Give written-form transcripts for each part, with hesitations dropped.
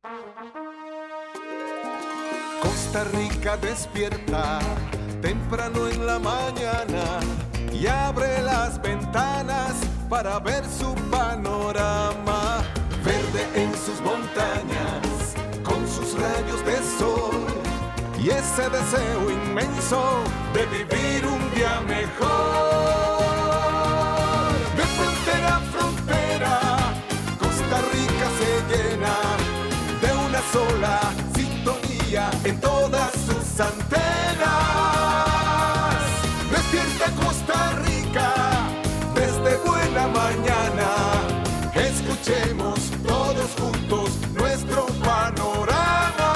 Costa Rica despierta temprano en la mañana y abre las ventanas para ver su panorama. Verde en sus montañas, con sus rayos de sol y ese deseo inmenso de vivir un día mejor. De frontera a frontera, Costa Rica se llena de una sola sintonía en todas sus antenas. Despierta Costa Rica desde buena mañana. Escuchemos todos juntos nuestro panorama.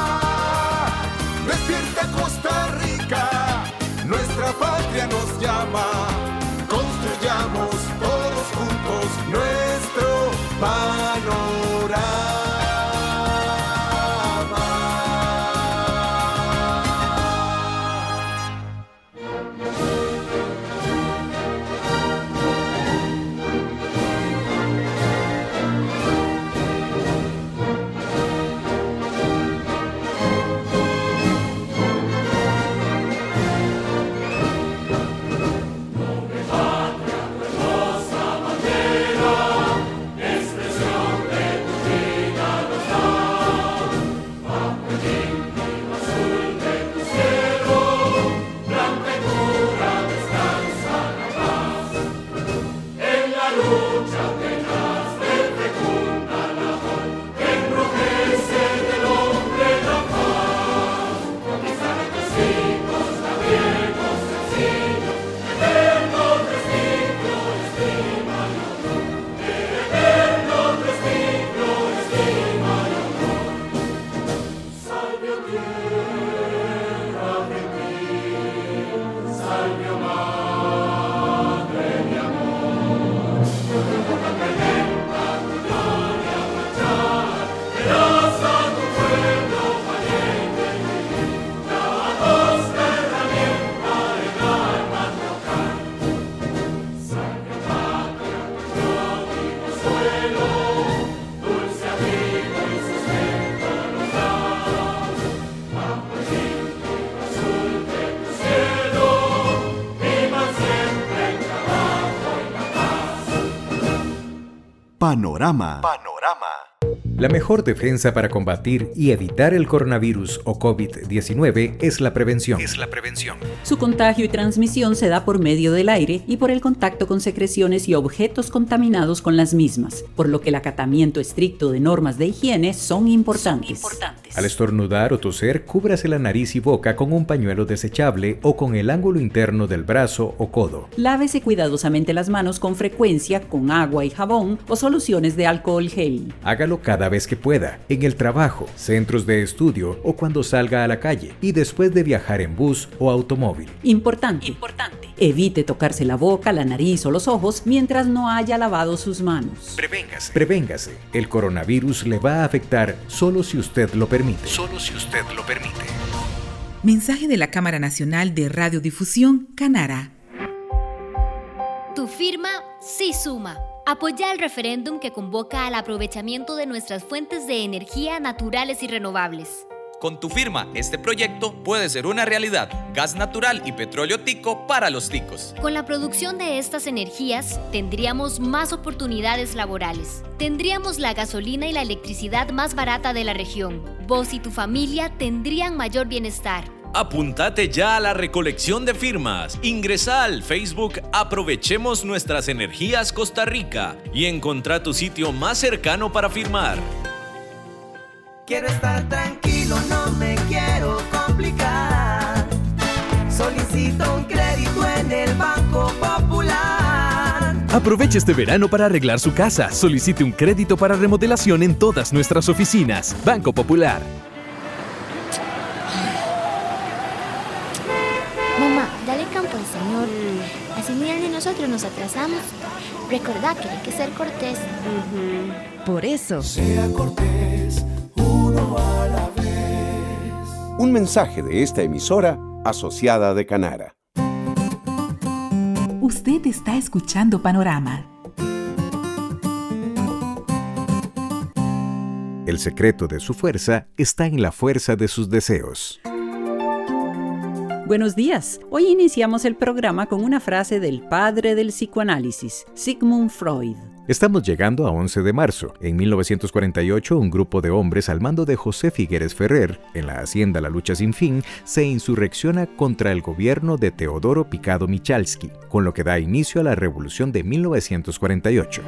Despierta Costa Rica, nuestra patria nos llama. Construyamos todos juntos nuestro panorama. Panorama. La mejor defensa para combatir y evitar el coronavirus o COVID-19 es la prevención. Su contagio y transmisión se da por medio del aire y por el contacto con secreciones y objetos contaminados con las mismas, por lo que el acatamiento estricto de normas de higiene son importantes. Al estornudar o toser, cúbrase la nariz y boca con un pañuelo desechable o con el ángulo interno del brazo o codo. Lávese cuidadosamente las manos con frecuencia con agua y jabón o soluciones de alcohol gel. Hágalo cada vez que pueda, en el trabajo, centros de estudio o cuando salga a la calle y después de viajar en bus o automóvil. Importante. Evite tocarse la boca, la nariz o los ojos mientras no haya lavado sus manos. Prevéngase. El coronavirus le va a afectar solo si usted lo permite. Mensaje de la Cámara Nacional de Radiodifusión, Canara. Tu firma sí suma. Apoya el referéndum que convoca al aprovechamiento de nuestras fuentes de energía naturales y renovables. Con tu firma, este proyecto puede ser una realidad. Gas natural y petróleo tico para los ticos. Con la producción de estas energías, tendríamos más oportunidades laborales. Tendríamos la gasolina y la electricidad más barata de la región. Vos y tu familia tendrían mayor bienestar. Apúntate ya a la recolección de firmas. Ingresa al Facebook Aprovechemos Nuestras Energías Costa Rica y encontrá tu sitio más cercano para firmar. Quiero estar tranquilo, no me quiero complicar. Solicito un crédito en el Banco Popular. Aproveche este verano para arreglar su casa. Solicite un crédito para remodelación en todas nuestras oficinas. Banco Popular. Mamá, dale campo al Señor. Así ni él ni nosotros nos atrasamos. Recordá que hay que ser cortés. Por eso. Sea cortés, uno a la vez. Un mensaje de esta emisora asociada de Canara. Usted está escuchando Panorama. El secreto de su fuerza está en la fuerza de sus deseos. Buenos días. Hoy iniciamos el programa con una frase del padre del psicoanálisis, Sigmund Freud. Estamos llegando a 11 de marzo. En 1948, un grupo de hombres al mando de José Figueres Ferrer, en la hacienda La Lucha Sin Fin, se insurrecciona contra el gobierno de Teodoro Picado Michalski, con lo que da inicio a la Revolución de 1948.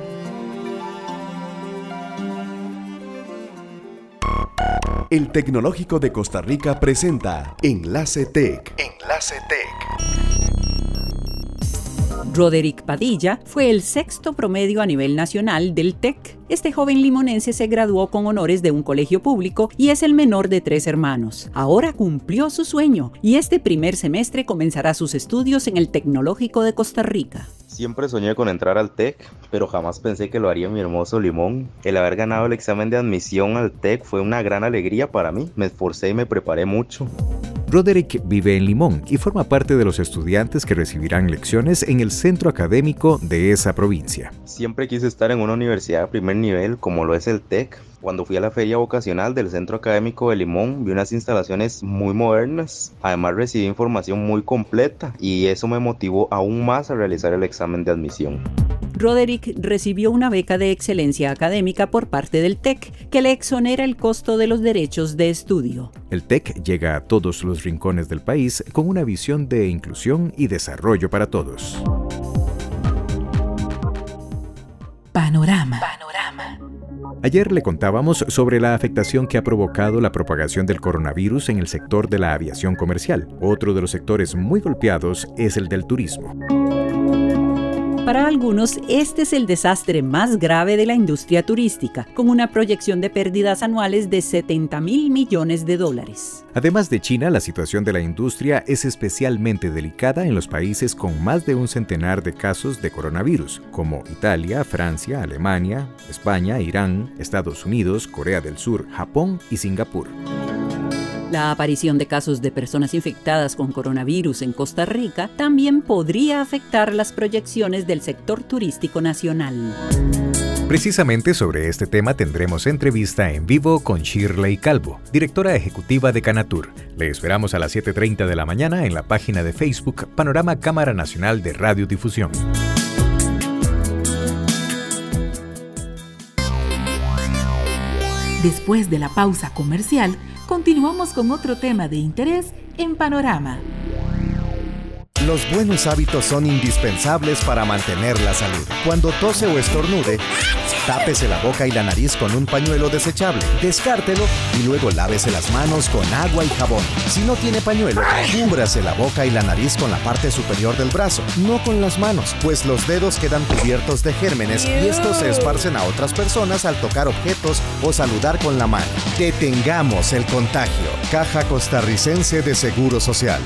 El Tecnológico de Costa Rica presenta Enlace Tech. Enlace Tech. Roderick Padilla fue el 6º promedio a nivel nacional del TEC. Este joven limonense se graduó con honores de un colegio público y es el menor de 3 hermanos. Ahora cumplió su sueño y este primer semestre comenzará sus estudios en el Tecnológico de Costa Rica. Siempre soñé con entrar al TEC, pero jamás pensé que lo haría mi hermoso Limón. El haber ganado el examen de admisión al TEC fue una gran alegría para mí. Me esforcé y me preparé mucho. Roderick vive en Limón y forma parte de los estudiantes que recibirán lecciones en el centro académico de esa provincia. Siempre quise estar en una universidad de primer nivel como lo es el TEC. Cuando fui a la feria vocacional del Centro Académico de Limón, vi unas instalaciones muy modernas. Además recibí información muy completa y eso me motivó aún más a realizar el examen de admisión. Roderick recibió una beca de excelencia académica por parte del TEC, que le exonera el costo de los derechos de estudio. El TEC llega a todos los rincones del país con una visión de inclusión y desarrollo para todos. Panorama. Ayer le contábamos sobre la afectación que ha provocado la propagación del coronavirus en el sector de la aviación comercial. Otro de los sectores muy golpeados es el del turismo. Para algunos, este es el desastre más grave de la industria turística, con una proyección de pérdidas anuales de $70,000 millones. Además de China, la situación de la industria es especialmente delicada en los países con más de un centenar de casos de coronavirus, como Italia, Francia, Alemania, España, Irán, Estados Unidos, Corea del Sur, Japón y Singapur. La aparición de casos de personas infectadas con coronavirus en Costa Rica también podría afectar las proyecciones del sector turístico nacional. Precisamente sobre este tema tendremos entrevista en vivo con Shirley Calvo, directora ejecutiva de Canatur. Le esperamos a las 7:30 de la mañana en la página de Facebook Panorama Cámara Nacional de Radiodifusión. Después de la pausa comercial, continuamos con otro tema de interés en Panorama. Los buenos hábitos son indispensables para mantener la salud. Cuando tose o estornude, tápese la boca y la nariz con un pañuelo desechable, descártelo y luego lávese las manos con agua y jabón. Si no tiene pañuelo, cúbrase la boca y la nariz con la parte superior del brazo, no con las manos, pues los dedos quedan cubiertos de gérmenes y estos se esparcen a otras personas al tocar objetos o saludar con la mano. Detengamos el contagio. Caja Costarricense de Seguro Social.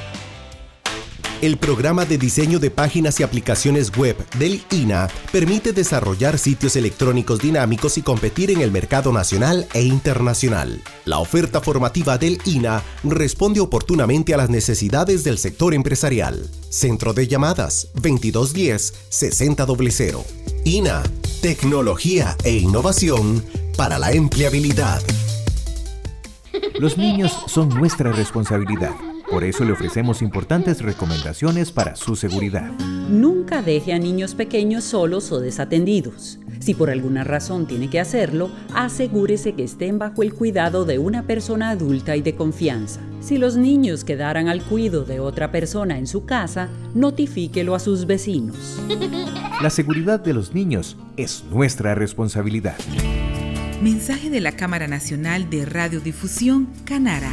El programa de diseño de páginas y aplicaciones web del INA permite desarrollar sitios electrónicos dinámicos y competir en el mercado nacional e internacional. La oferta formativa del INA responde oportunamente a las necesidades del sector empresarial. Centro de llamadas 2210-6000. INA, tecnología e innovación para la empleabilidad. Los niños son nuestra responsabilidad. Por eso le ofrecemos importantes recomendaciones para su seguridad. Nunca deje a niños pequeños solos o desatendidos. Si por alguna razón tiene que hacerlo, asegúrese que estén bajo el cuidado de una persona adulta y de confianza. Si los niños quedaran al cuidado de otra persona en su casa, notifíquelo a sus vecinos. La seguridad de los niños es nuestra responsabilidad. Mensaje de la Cámara Nacional de Radiodifusión, Canara.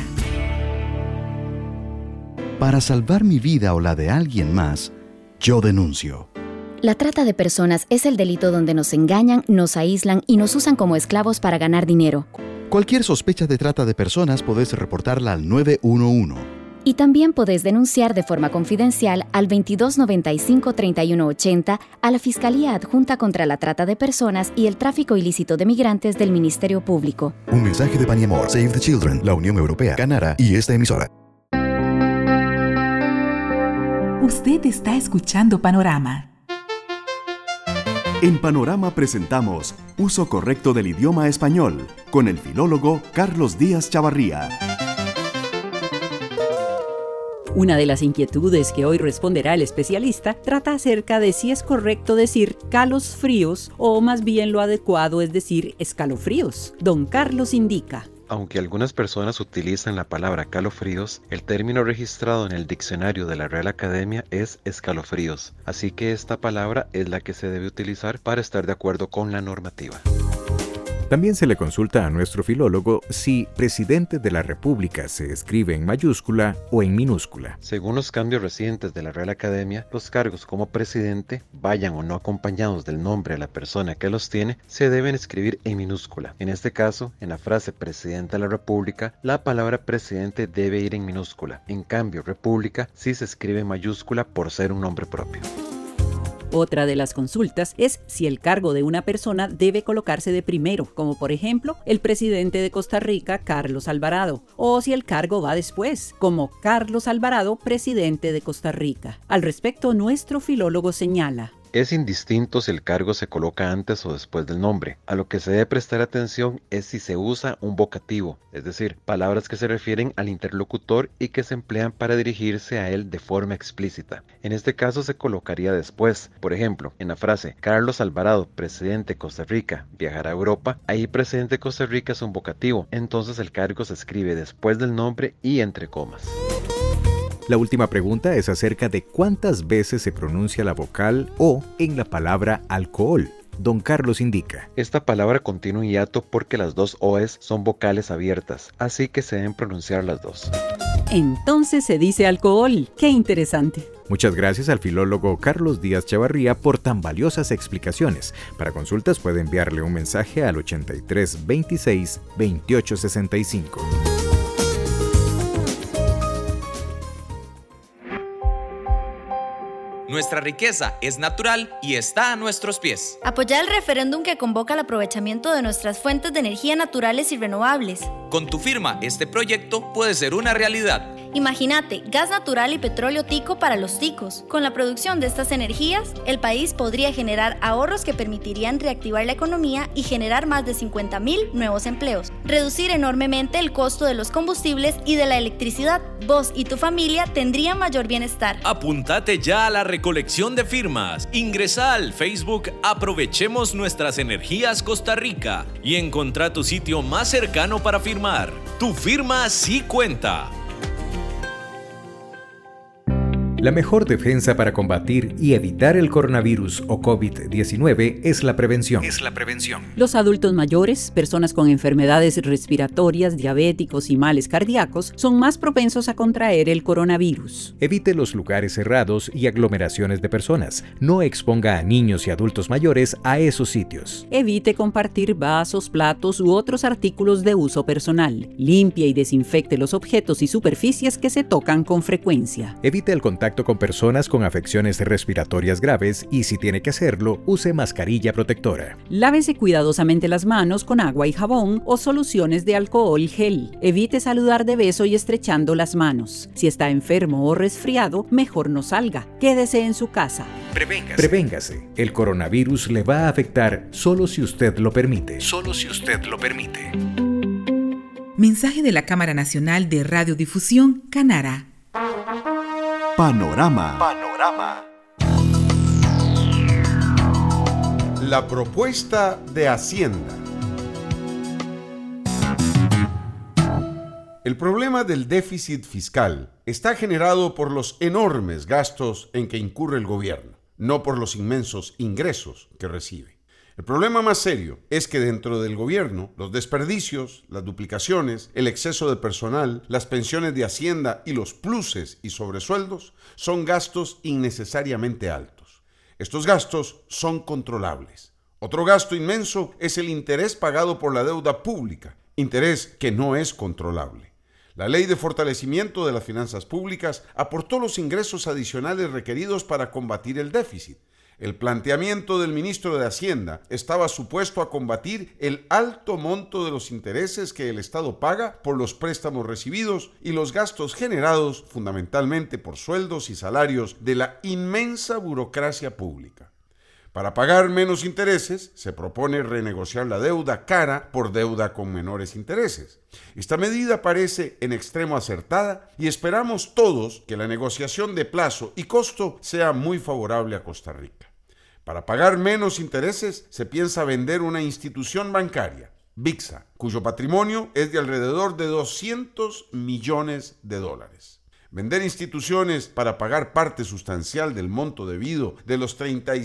Para salvar mi vida o la de alguien más, yo denuncio. La trata de personas es el delito donde nos engañan, nos aíslan y nos usan como esclavos para ganar dinero. Cualquier sospecha de trata de personas podés reportarla al 911. Y también podés denunciar de forma confidencial al 2295-3180 a la Fiscalía Adjunta contra la Trata de Personas y el Tráfico Ilícito de Migrantes del Ministerio Público. Un mensaje de Paniamor, Save the Children, la Unión Europea, Canara y esta emisora. Usted está escuchando Panorama. En Panorama presentamos Uso correcto del idioma español con el filólogo Carlos Díaz Chavarría. Una de las inquietudes que hoy responderá el especialista trata acerca de si es correcto decir calos fríos o más bien lo adecuado es decir escalofríos. Don Carlos indica. Aunque algunas personas utilizan la palabra calofríos, el término registrado en el diccionario de la Real Academia es escalofríos, así que esta palabra es la que se debe utilizar para estar de acuerdo con la normativa. También se le consulta a nuestro filólogo si presidente de la República se escribe en mayúscula o en minúscula. Según los cambios recientes de la Real Academia, los cargos como presidente, vayan o no acompañados del nombre de la persona que los tiene, se deben escribir en minúscula. En este caso, en la frase presidente de la República, la palabra presidente debe ir en minúscula. En cambio, república sí se escribe en mayúscula por ser un nombre propio. Otra de las consultas es si el cargo de una persona debe colocarse de primero, como por ejemplo el presidente de Costa Rica, Carlos Alvarado, o si el cargo va después, como Carlos Alvarado, presidente de Costa Rica. Al respecto, nuestro filólogo señala. Es indistinto si el cargo se coloca antes o después del nombre. A lo que se debe prestar atención es si se usa un vocativo, es decir, palabras que se refieren al interlocutor y que se emplean para dirigirse a él de forma explícita. En este caso se colocaría después. Por ejemplo, en la frase Carlos Alvarado, presidente de Costa Rica, viajará a Europa, ahí presidente de Costa Rica es un vocativo, entonces el cargo se escribe después del nombre y entre comas. La última pregunta es acerca de cuántas veces se pronuncia la vocal O en la palabra alcohol. Don Carlos indica. Esta palabra contiene un hiato porque las dos O's son vocales abiertas, así que se deben pronunciar las dos. Entonces se dice alcohol. ¡Qué interesante! Muchas gracias al filólogo Carlos Díaz Chavarría por tan valiosas explicaciones. Para consultas puede enviarle un mensaje al 83 26 28 65. Nuestra riqueza es natural y está a nuestros pies. Apoya el referéndum que convoca el aprovechamiento de nuestras fuentes de energía naturales y renovables. Con tu firma, este proyecto puede ser una realidad. Imagínate, gas natural y petróleo tico para los ticos. Con la producción de estas energías, el país podría generar ahorros que permitirían reactivar la economía y generar más de 50,000 nuevos empleos. Reducir enormemente el costo de los combustibles y de la electricidad. Vos y tu familia tendrían mayor bienestar. Apúntate ya a la recolección de firmas. Ingresa al Facebook Aprovechemos Nuestras Energías Costa Rica y encontrá tu sitio más cercano para firmar. Tu firma sí cuenta. La mejor defensa para combatir y evitar el coronavirus o COVID-19 es la prevención. Los adultos mayores, personas con enfermedades respiratorias, diabéticos y males cardíacos son más propensos a contraer el coronavirus. Evite los lugares cerrados y aglomeraciones de personas. No exponga a niños y adultos mayores a esos sitios. Evite compartir vasos, platos u otros artículos de uso personal. Limpie y desinfecte los objetos y superficies que se tocan con frecuencia. Evite el contacto con personas con afecciones respiratorias graves y, si tiene que hacerlo, use mascarilla protectora. Lávese cuidadosamente las manos con agua y jabón o soluciones de alcohol gel. Evite saludar de beso y estrechando las manos. Si está enfermo o resfriado, mejor no salga. Quédese en su casa. Prevéngase. El coronavirus le va a afectar solo si usted lo permite. Mensaje de la Cámara Nacional de Radiodifusión, Canara. Panorama. La propuesta de Hacienda. El problema del déficit fiscal está generado por los enormes gastos en que incurre el gobierno, no por los inmensos ingresos que recibe. El problema más serio es que dentro del gobierno, los desperdicios, las duplicaciones, el exceso de personal, las pensiones de Hacienda y los pluses y sobresueldos son gastos innecesariamente altos. Estos gastos son controlables. Otro gasto inmenso es el interés pagado por la deuda pública, interés que no es controlable. La Ley de Fortalecimiento de las Finanzas Públicas aportó los ingresos adicionales requeridos para combatir el déficit. El planteamiento del ministro de Hacienda estaba supuesto a combatir el alto monto de los intereses que el Estado paga por los préstamos recibidos y los gastos generados fundamentalmente por sueldos y salarios de la inmensa burocracia pública. Para pagar menos intereses, se propone renegociar la deuda cara por deuda con menores intereses. Esta medida parece en extremo acertada y esperamos todos que la negociación de plazo y costo sea muy favorable a Costa Rica. Para pagar menos intereses, se piensa vender una institución bancaria, Bixa, cuyo patrimonio es de alrededor de $200 millones. Vender instituciones para pagar parte sustancial del monto debido de los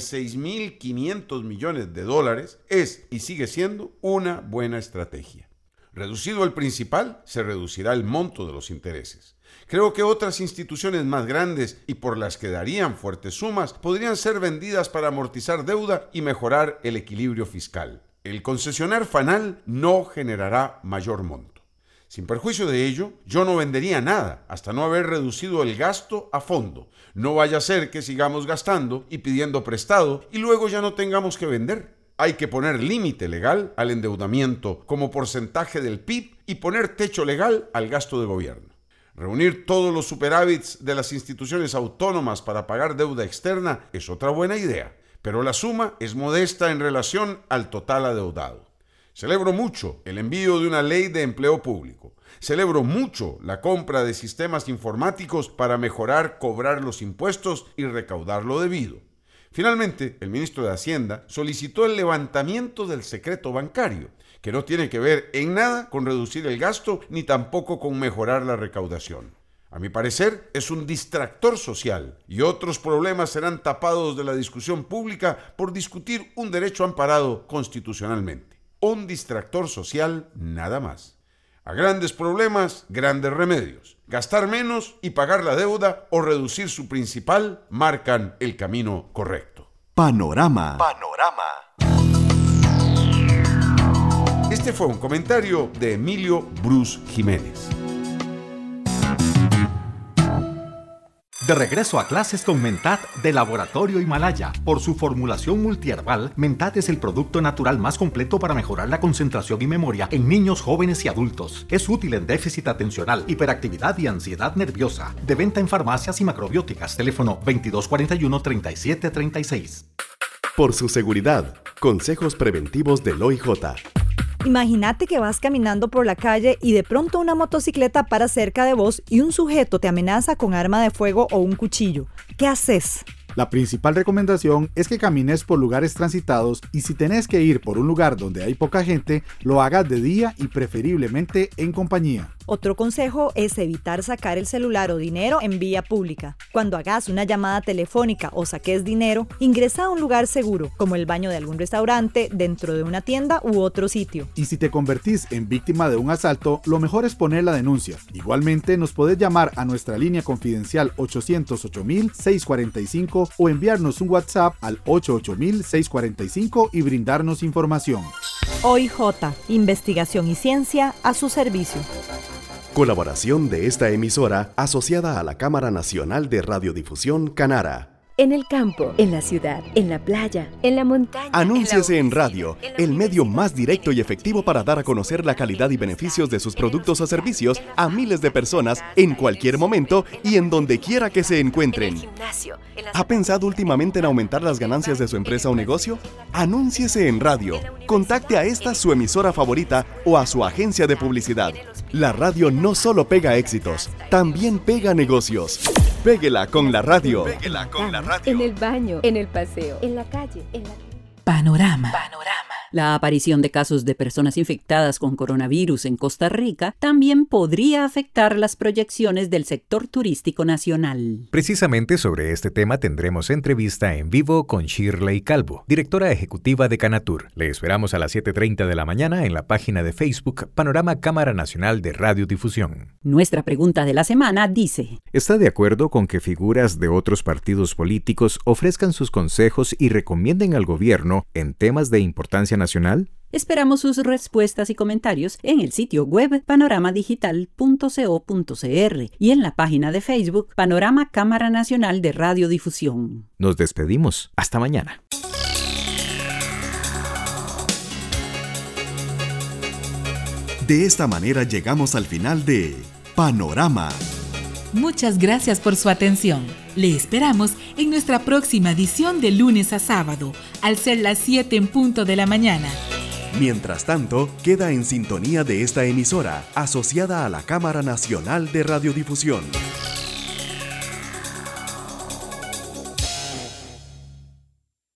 $36.500 millones es y sigue siendo una buena estrategia. Reducido el principal, se reducirá el monto de los intereses. Creo que otras instituciones más grandes y por las que darían fuertes sumas podrían ser vendidas para amortizar deuda y mejorar el equilibrio fiscal. El concesionar FANAL no generará mayor monto. Sin perjuicio de ello, yo no vendería nada hasta no haber reducido el gasto a fondo. No vaya a ser que sigamos gastando y pidiendo prestado y luego ya no tengamos que vender. Hay que poner límite legal al endeudamiento como porcentaje del PIB y poner techo legal al gasto de gobierno. Reunir todos los superávits de las instituciones autónomas para pagar deuda externa es otra buena idea, pero la suma es modesta en relación al total adeudado. Celebro mucho el envío de una ley de empleo público. Celebro mucho la compra de sistemas informáticos para mejorar cobrar los impuestos y recaudar lo debido. Finalmente, el ministro de Hacienda solicitó el levantamiento del secreto bancario, que no tiene que ver en nada con reducir el gasto ni tampoco con mejorar la recaudación. A mi parecer, es un distractor social y otros problemas serán tapados de la discusión pública por discutir un derecho amparado constitucionalmente. Un distractor social nada más. A grandes problemas, grandes remedios. Gastar menos y pagar la deuda o reducir su principal marcan el camino correcto. Panorama. Este fue un comentario de Emilio Bruce Jiménez. De regreso a clases con Mentat de Laboratorio Himalaya. Por su formulación multiherbal, Mentat es el producto natural más completo para mejorar la concentración y memoria en niños, jóvenes y adultos. Es útil en déficit atencional, hiperactividad y ansiedad nerviosa. De venta en farmacias y macrobióticas. Teléfono 2241-3736. Por su seguridad, consejos preventivos del OIJ. Imagínate que vas caminando por la calle y de pronto una motocicleta para cerca de vos y un sujeto te amenaza con arma de fuego o un cuchillo. ¿Qué haces? La principal recomendación es que camines por lugares transitados y si tenés que ir por un lugar donde hay poca gente, lo hagas de día y preferiblemente en compañía. Otro consejo es evitar sacar el celular o dinero en vía pública. Cuando hagas una llamada telefónica o saques dinero, ingresa a un lugar seguro, como el baño de algún restaurante, dentro de una tienda u otro sitio. Y si te convertís en víctima de un asalto, lo mejor es poner la denuncia. Igualmente, nos podés llamar a nuestra línea confidencial 808-645 o enviarnos un WhatsApp al 88000-645 y brindarnos información. OIJ, investigación y ciencia a su servicio. Colaboración de esta emisora asociada a la Cámara Nacional de Radiodifusión Canara. En el campo, en la ciudad, en la playa, en la montaña. Anúnciese en radio, el medio más directo y efectivo para dar a conocer la calidad y beneficios de sus productos o servicios a miles de personas en cualquier momento y en donde quiera que se encuentren. ¿Ha pensado últimamente en aumentar las ganancias de su empresa o negocio? Anúnciese en radio. Contacte a esta su emisora favorita o a su agencia de publicidad. La radio no solo pega éxitos, también pega negocios. Péguela con la radio. Péguela con la radio. En el baño, en el paseo, en la calle, en la... Panorama. La aparición de casos de personas infectadas con coronavirus en Costa Rica también podría afectar las proyecciones del sector turístico nacional. Precisamente sobre este tema tendremos entrevista en vivo con Shirley Calvo, directora ejecutiva de Canatur. Le esperamos a las 7:30 de la mañana en la página de Facebook Panorama Cámara Nacional de Radiodifusión. Nuestra pregunta de la semana dice: ¿está de acuerdo con que figuras de otros partidos políticos ofrezcan sus consejos y recomienden al gobierno en temas de importancia nacional? Esperamos sus respuestas y comentarios en el sitio web panoramadigital.co.cr y en la página de Facebook Panorama Cámara Nacional de Radiodifusión. Nos despedimos. Hasta mañana. De esta manera llegamos al final de Panorama. Muchas gracias por su atención. Le esperamos en nuestra próxima edición de lunes a sábado, al ser las 7 en punto de la mañana. Mientras tanto, queda en sintonía de esta emisora, asociada a la Cámara Nacional de Radiodifusión.